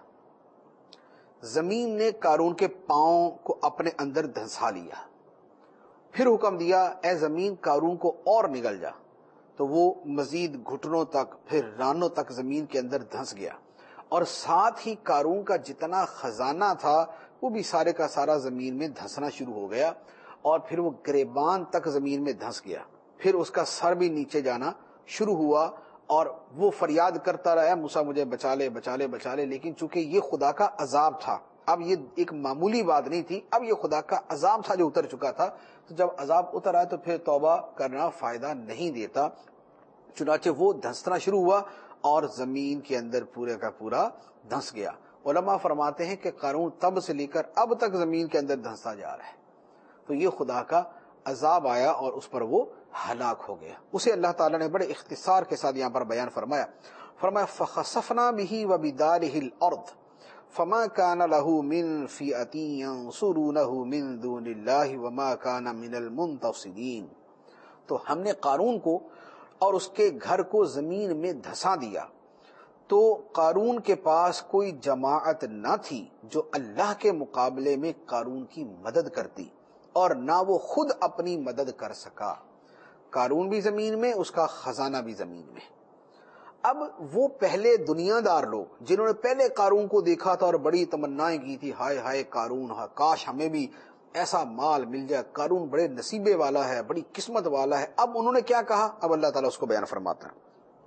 زمین نے قارون کے پاؤں کو اپنے اندر دھنسا لیا۔ پھر حکم دیا، اے زمین قارون کو اور نگل جا، تو وہ مزید گھٹنوں تک پھر رانوں تک زمین کے اندر دھنس گیا، اور ساتھ ہی قارون کا جتنا خزانہ تھا وہ بھی سارے کا سارا زمین میں دھنسنا شروع ہو گیا، اور پھر وہ گریبان تک زمین میں دھنس گیا۔ پھر اس کا سر بھی نیچے جانا شروع ہوا اور وہ فریاد کرتا رہا، موسیٰ مجھے بچا لے بچا لے بچا لے۔ لیکن چونکہ یہ خدا کا عذاب تھا، اب یہ ایک معمولی بات نہیں تھی، اب یہ خدا کا عذاب تھا جو اتر چکا تھا، تو جب عذاب اتر آئے تو پھر توبہ کرنا فائدہ نہیں دیتا۔ چنانچہ وہ دھنسنا شروع ہوا اور زمین کے اندر پورے کا پورا دھنس گیا۔ علماء فرماتے ہیں کہ قارون تب سے لے کر اب تک زمین کے اندر دھنستا جا رہا ہے۔ تو یہ خدا کا عذاب آیا اور اس پر وہ ہلاک ہو گیا۔ اسے اللہ تعالیٰ نے بڑے اختصار کے ساتھ یہاں پر بیان فرمایا۔ فَخَسَفْنَا بِهِ وَبِدَارِهِ الْأَرْضِ فَمَا كَانَ لَهُ مِنْ فِئَةٍ يَنْصُرُونَهُ مِنْ دُونِ اللَّهِ وَمَا كَانَ مِنَ الْمُنْتَصِرِينَ۔ تو ہم نے قارون کو اور اس کے گھر کو زمین میں دھسا دیا، تو قارون کے پاس کوئی جماعت نہ تھی جو اللہ کے مقابلے میں قارون کی مدد کرتی، اور نہ وہ خود اپنی مدد کر سکا۔ قارون بھی زمین میں، اس کا خزانہ بھی زمین میں۔ اب وہ پہلے دنیا دار لوگ جنہوں نے پہلے قارون کو دیکھا تھا اور بڑی تمنائیں کی تھی، ہائے ہائے قارون، کاش ہمیں بھی ایسا مال مل جائے، قارون بڑے نصیبے والا ہے، بڑی قسمت والا ہے۔ اب انہوں نے کیا کہا؟ اب اللہ تعالیٰ اس کو بیان فرماتا ہے۔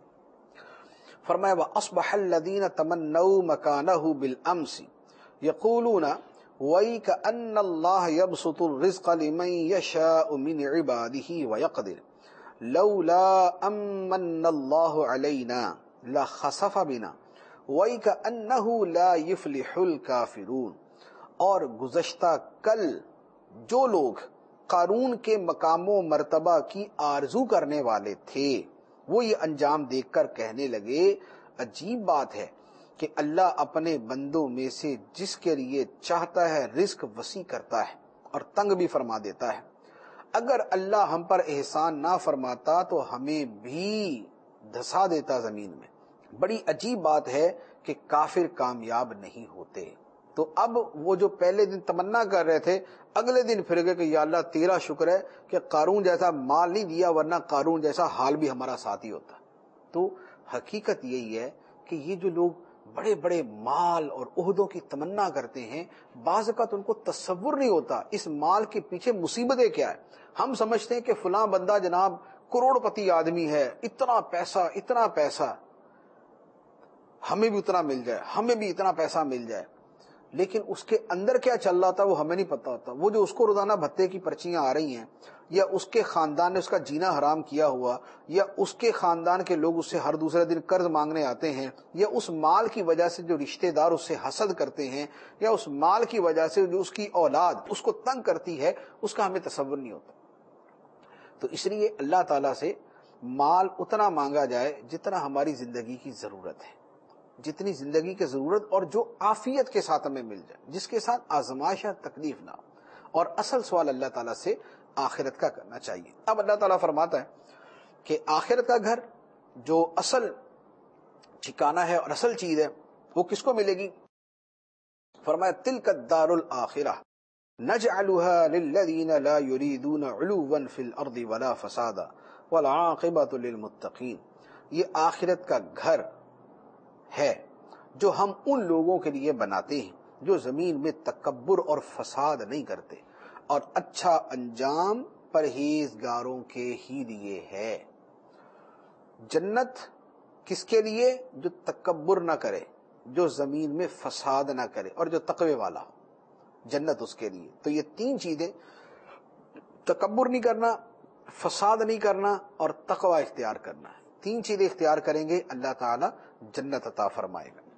فرمایا وَأَصْبَحَ الَّذِينَ تَمَنَّوْا مَكَانَهُ بِالْأَمْسِ يَقُولُونَ وَيْكَأَنَّ اللَّهَ يَبْسُطُ الرِّزْقَ لِمَن يَشَاءُ مِنْ عِبَادِهِ وَيَقْدِرُ لَوْلَا أَمَّنَّ اللَّهُ عَلَيْنَا لَخَسَفَ بِنَا وَيْكَأَنَّهُ لَا يُفْلِحُ الْكَافِرُونَ۔ اور گزشتہ کل جو لوگ قارون کے مقام و مرتبہ کی آرزو کرنے والے تھے، وہ یہ انجام دیکھ کر کہنے لگے، عجیب بات ہے کہ اللہ اپنے بندوں میں سے جس کے لیے چاہتا ہے رزق وسیع کرتا ہے اور تنگ بھی فرما دیتا ہے۔ اگر اللہ ہم پر احسان نہ فرماتا تو ہمیں بھی دھسا دیتا زمین میں۔ بڑی عجیب بات ہے کہ کافر کامیاب نہیں ہوتے۔ تو اب وہ جو پہلے دن تمنا کر رہے تھے، اگلے دن پھر گئے کہ یا اللہ تیرا شکر ہے کہ قارون جیسا مال نہیں دیا، ورنہ قارون جیسا حال بھی ہمارا ساتھی ہوتا۔ تو حقیقت یہی ہے کہ یہ جو لوگ بڑے بڑے مال اور عہدوں کی تمنا کرتے ہیں، بعض اوقات ان کو تصور نہیں ہوتا اس مال کے پیچھے مصیبتیں کیا ہے۔ ہم سمجھتے ہیں کہ فلاں بندہ جناب کروڑ پتی آدمی ہے، اتنا پیسہ، ہمیں بھی اتنا مل جائے، ہمیں بھی اتنا پیسہ مل جائے، لیکن اس کے اندر کیا چل رہا تھا وہ ہمیں نہیں پتا ہوتا۔ وہ جو اس کو روزانہ بھتے کی پرچیاں آ رہی ہیں، یا اس کے خاندان نے اس کا جینا حرام کیا ہوا، یا اس کے خاندان کے لوگ اس سے ہر دوسرے دن قرض مانگنے آتے ہیں، یا اس مال کی وجہ سے جو رشتہ دار اس سے حسد کرتے ہیں، یا اس مال کی وجہ سے جو اس کی اولاد اس کو تنگ کرتی ہے، اس کا ہمیں تصور نہیں ہوتا۔ تو اس لیے اللہ تعالیٰ سے مال اتنا مانگا جائے جتنا ہماری زندگی کی ضرورت ہے، جتنی زندگی کی ضرورت، اور جو عافیت کے ساتھ ہمیں مل جائے، جس کے ساتھ آزمائش یا تکلیف نہ ہو۔ اور اصل سوال اللہ تعالیٰ سے آخرت کا کرنا چاہیے۔ اب اللہ تعالیٰ فرماتا ہے کہ آخرت کا گھر جو اصل ٹھکانہ ہے اور اصل چیز ہے وہ کس کو ملے گی؟ فرمایا تلک الدار الآخرہ نجعلها للذین لا یریدون علوا فی الارض ولا فسادا والعاقبۃ للمتقین۔ یہ آخرت کا گھر ہے جو ہم ان لوگوں کے لیے بناتے ہیں جو زمین میں تکبر اور فساد نہیں کرتے، اور اچھا انجام پرہیزگاروں کے ہی لیے ہے۔ جنت کس کے لیے؟ جو تکبر نہ کرے، جو زمین میں فساد نہ کرے، اور جو تقوی والا ہو، جنت اس کے لیے۔ تو یہ تین چیزیں تکبر نہیں کرنا، فساد نہیں کرنا اور تقوی اختیار کرنا ہے۔ 3 چیزیں اختیار کریں گے اللہ تعالی جنت عطا فرمائے گا۔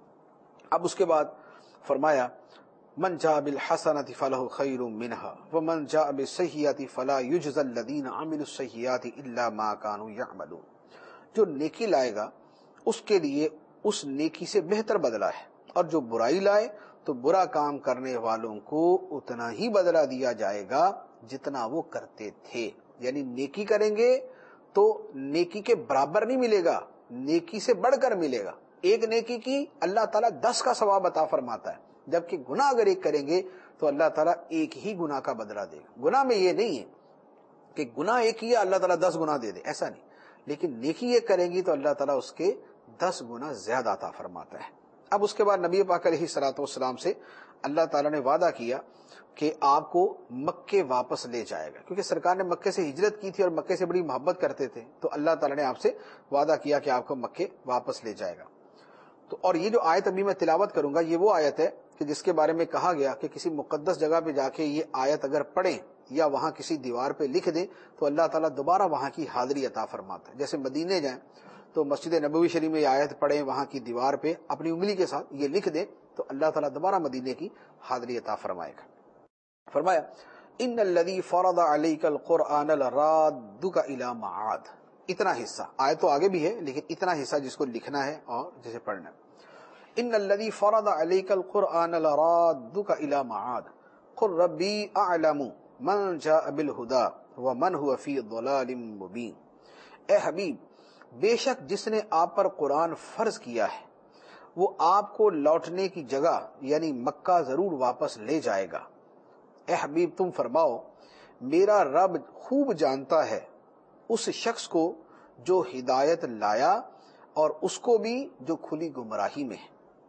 اب اس کے بعد فرمایا من جاء بالحسنۃ فلہ خیر منها ومن جاء بالسیئۃ فلا یجزی الذین عملوا السیئات الا ما كانوا یعملون۔ جو نیکی لائے گا اس کے لیے اس نیکی سے بہتر بدلہ ہے، اور جو برائی لائے تو برا کام کرنے والوں کو اتنا ہی بدلہ دیا جائے گا جتنا وہ کرتے تھے۔ یعنی نیکی کریں گے تو نیکی کے برابر نہیں ملے گا، نیکی سے بڑھ کر ملے گا۔ ایک نیکی کی اللہ تعالیٰ 10 کا ثواب عطا فرماتا ہے، جبکہ گناہ اگر ایک کریں گے تو اللہ تعالیٰ ایک ہی گناہ کا بدلہ دے گا۔ گناہ میں یہ نہیں ہے کہ گناہ ایک کیا اللہ تعالیٰ 10 گناہ دے دے، ایسا نہیں، لیکن نیکی ایک کریں گی تو اللہ تعالیٰ اس کے 10 گنا زیادہ عطا فرماتا ہے۔ اب اس کے بعد نبی پاک علیہ الصلوۃ والسلام سے اللہ تعالیٰ نے وعدہ کیا کہ آپ کو مکے واپس لے جائے گا، کیونکہ سرکار نے مکے سے ہجرت کی تھی اور مکے سے بڑی محبت کرتے تھے، تو اللہ تعالیٰ نے آپ سے وعدہ کیا کہ آپ کو مکے واپس لے جائے گا۔ تو اور یہ جو آیت ابھی میں تلاوت کروں گا یہ وہ آیت ہے کہ جس کے بارے میں کہا گیا کہ کسی مقدس جگہ پہ جا کے یہ آیت اگر پڑھیں یا وہاں کسی دیوار پہ لکھ دیں تو اللہ تعالیٰ دوبارہ وہاں کی حاضری عطا فرماتا ہے۔ جیسے مدینے جائیں تو مسجد نبوی شریف میں یہ آیت پڑھیں، وہاں کی دیوار پہ اپنی انگلی کے ساتھ یہ لکھ دیں تو اللہ تعالیٰ دوبارہ مدینے کی حاضری عطا فرمائے گا۔ فرمایا ان الذی فرض علیک القرآن لرادک الی معاد۔ اتنا حصہ آیت تو آگے بھی ہے لیکن اتنا حصہ جس کو لکھنا ہے اور جسے پڑھنا ہے۔ ان الذی فرض علیک القرآن لرادک الی معاد قل ربی اعلم من جاء بالہدی ومن هو فی ضلال مبین۔ اے حبیب، بے شک جس نے آپ پر قرآن فرض کیا ہے وہ آپ کو لوٹنے کی جگہ یعنی مکہ ضرور واپس لے جائے گا۔ اے حبیب تم فرماؤ میرا رب خوب جانتا ہے اس شخص کو جو ہدایت لایا اور اس کو بھی جو کھلی گمراہی میں ہے۔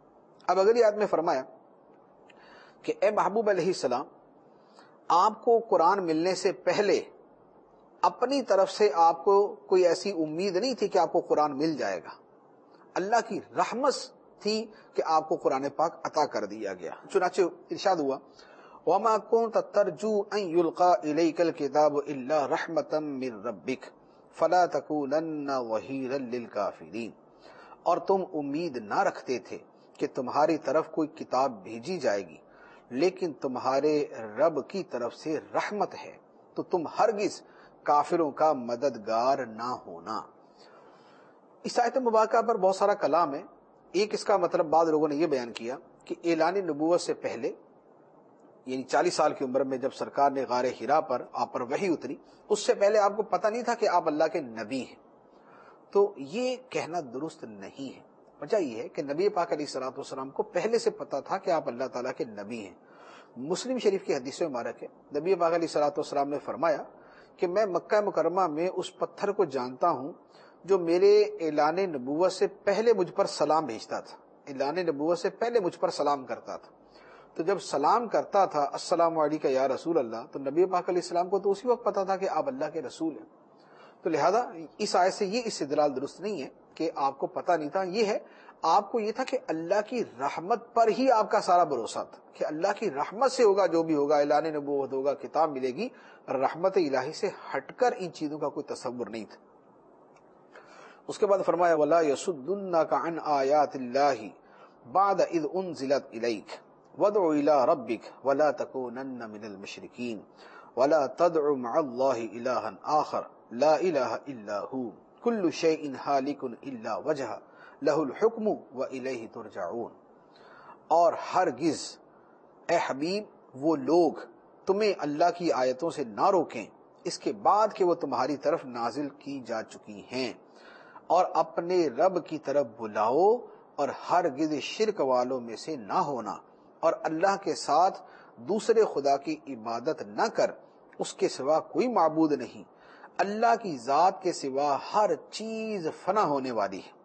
اب اگلی آیت میں فرمایا کہ اے محبوب علیہ السلام، آپ کو قرآن ملنے سے پہلے اپنی طرف سے آپ کو کوئی ایسی امید نہیں تھی کہ آپ کو قرآن مل جائے گا، اللہ کی رحمت تھی کہ آپ کو قرآن پاک عطا کر دیا گیا۔ چنانچہ ارشاد ہوا وَمَا كُنْتَ تَرْجُو أَن يُلْقَى إِلَيْكَ الْكِتَابُ إِلَّا رَحْمَةً مِّن رَبِّكَ فَلَا تَكُونَنَّ ظَهِيرًا لِّلْكَافِرِينَ۔ اور تم امید نہ رکھتے تھے کہ تمہاری طرف کوئی کتاب بھیجی جائے گی، لیکن تمہارے رب کی طرف سے رحمت ہے تو تم ہرگز کافروں کا مددگار نہ ہونا۔ اس آیت مبارکہ پر بہت سارا کلام ہے۔ ایک اس کا مطلب بعض لوگوں نے یہ بیان کیا کہ اعلان نبوت سے پہلے یعنی 40 سال کی عمر میں جب سرکار نے غار حرا پر آپ پر وحی اتری، اس سے پہلے آپ کو پتہ نہیں تھا کہ آپ اللہ کے نبی ہیں، تو یہ کہنا درست نہیں ہے۔ وجہ یہ ہے کہ نبی پاک علیہ الصلوۃ والسلام کو پہلے سے پتہ تھا کہ آپ اللہ تعالیٰ کے نبی ہیں۔ مسلم شریف کی حدیث مبارک ہے، نبی پاک علیہ الصلوۃ والسلام نے فرمایا کہ میں مکہ مکرمہ میں اس پتھر کو جانتا ہوں جو میرے اعلان نبوت سے پہلے مجھ پر سلام بھیجتا تھا، اعلان نبوت سے پہلے مجھ پر سلام کرتا تھا۔ تو جب سلام کرتا تھا السلام علیکم یا رسول اللہ، تو نبی پاک علیہ السلام کو تو اسی وقت پتا تھا کہ آپ اللہ کے رسول ہیں۔ تو لہذا اس آیت سے یہ استدلال درست نہیں ہے کہ آپ کو پتہ نہیں تھا، یہ ہے آپ کو یہ تھا کہ اللہ کی رحمت پر ہی آپ کا سارا بھروسہ تھا کہ اللہ کی رحمت سے ہوگا جو بھی ہوگا، اعلان نبوت ہوگا، کتاب ملے گی، رحمت الہی سے ہٹ کر ان چیزوں کا کوئی تصور نہیں تھا۔ اس کے بعد فرمایا وَلَا يَصُدُّنَّكَ عَنْ آيَاتِ اللَّهِ بَعْدَ إِذْ أُنزِلَتْ إِلَيْكَ وَادْعُ إِلَىٰ رَبِّكَ وَلَا تَكُونَنَّ مِنَ الْمُشْرِكِينَ وَلَا تَدْعُ مَعَ اللَّهِ إِلَٰهًا آخَرَ لَا إِلَٰهَ إِلَّا هُوَ كُلُّ شَيْءٍ هَالِكٌ إِلَّا وَجْهَهُ لَهُ الْحُكْمُ وَإِلَيْهِ تُرْجَعُونَ۔ اور ہرگز اے حبیب وہ لوگ تمہیں اللہ کی آیتوں سے نہ روکیں اس کے بعد کہ وہ تمہاری طرف نازل کی جا چکی ہیں، اور اپنے رب کی طرف بلاؤ اور ہرگز شرک والوں میں سے نہ ہونا، اور اللہ کے ساتھ دوسرے خدا کی عبادت نہ کر، اس کے سوا کوئی معبود نہیں، اللہ کی ذات کے سوا ہر چیز فنا ہونے والی ہے،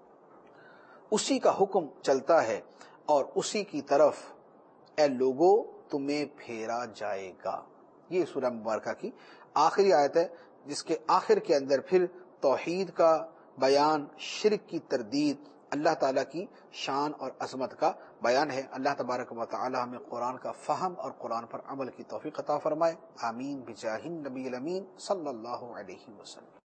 اسی کا حکم چلتا ہے اور اسی کی طرف اے لوگو تمہیں پھیرا جائے گا۔ یہ سورہ مبارکہ کی آخری آیت ہے جس کے آخر کے اندر پھر توحید کا بیان، شرک کی تردید اللہ تعالیٰ کی شان اور عظمت کا بیان ہے۔ اللہ تبارک و تعالی ہمیں قرآن کا فہم اور قرآن پر عمل کی توفیق عطا فرمائے، آمین بجاہ النبی الامین صلی اللہ علیہ وسلم۔